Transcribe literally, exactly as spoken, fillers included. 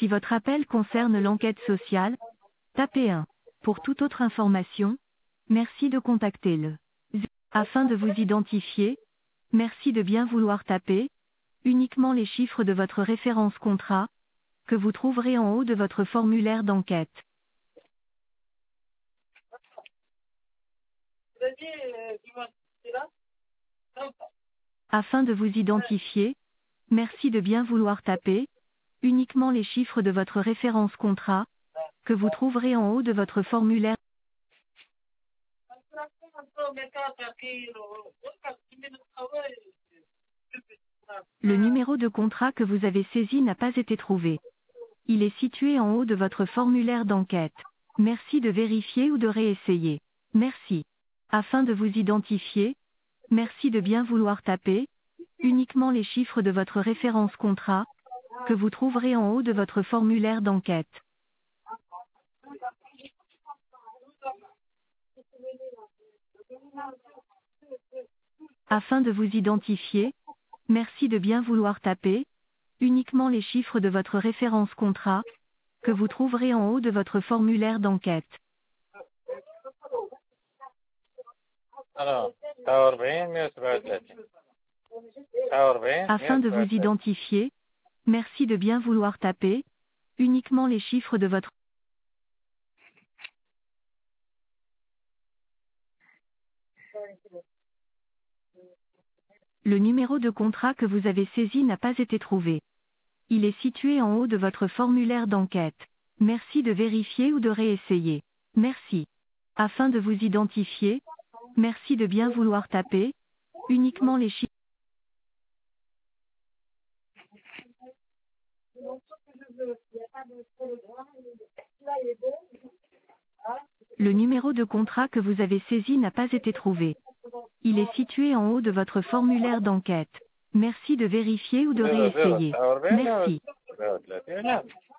Si votre appel concerne l'enquête sociale, tapez un. Pour toute autre information, merci de contacter le zéro. Afin de vous identifier, merci de bien vouloir taper uniquement les chiffres de votre référence contrat, que vous trouverez en haut de votre formulaire d'enquête. Afin de vous identifier, merci de bien vouloir taper uniquement les chiffres de votre référence contrat, que vous trouverez en haut de votre formulaire. Le numéro de contrat que vous avez saisi n'a pas été trouvé. Il est situé en haut de votre formulaire d'enquête. Merci de vérifier ou de réessayer. Merci. Afin de vous identifier, merci de bien vouloir taper uniquement les chiffres de votre référence contrat, que vous trouverez en haut de votre formulaire d'enquête. Afin de vous identifier, merci de bien vouloir taper uniquement les chiffres de votre référence contrat, que vous trouverez en haut de votre formulaire d'enquête. Afin de vous identifier, merci de bien vouloir taper uniquement les chiffres de votre. Le numéro de contrat que vous avez saisi n'a pas été trouvé. Il est situé en haut de votre formulaire d'enquête. Merci de vérifier ou de réessayer. Merci. Afin de vous identifier, merci de bien vouloir taper uniquement les chiffres. Le numéro de contrat que vous avez saisi n'a pas été trouvé. Il est situé en haut de votre formulaire d'enquête. Merci de vérifier ou de réessayer. Merci.